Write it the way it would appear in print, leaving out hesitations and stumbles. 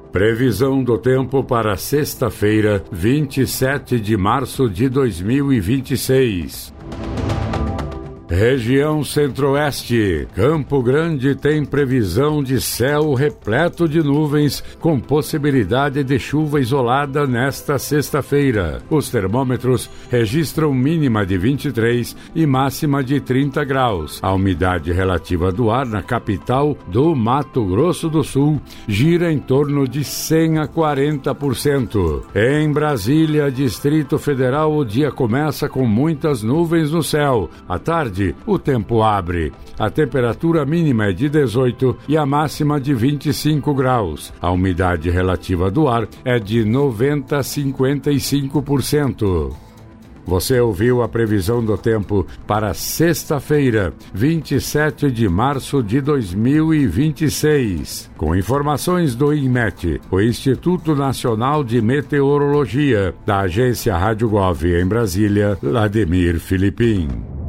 Previsão do tempo para sexta-feira, 27 de março de 2026. Região Centro-Oeste. Campo Grande tem previsão de céu repleto de nuvens, com possibilidade de chuva isolada nesta sexta-feira. Os termômetros registram mínima de 23 e máxima de 30 graus. A umidade relativa do ar na capital do Mato Grosso do Sul gira em torno de 100 a 40%. Em Brasília, Distrito Federal, o dia começa com muitas nuvens no céu. À tarde, o tempo abre. A temperatura mínima é de 18 e a máxima de 25 graus. A umidade relativa do ar é de 90 a 55%. Você ouviu a previsão do tempo para sexta-feira, 27 de março de 2026. Com informações do INMET, o Instituto Nacional de Meteorologia, da agência Rádio Gov em Brasília, Vladimir Filipim.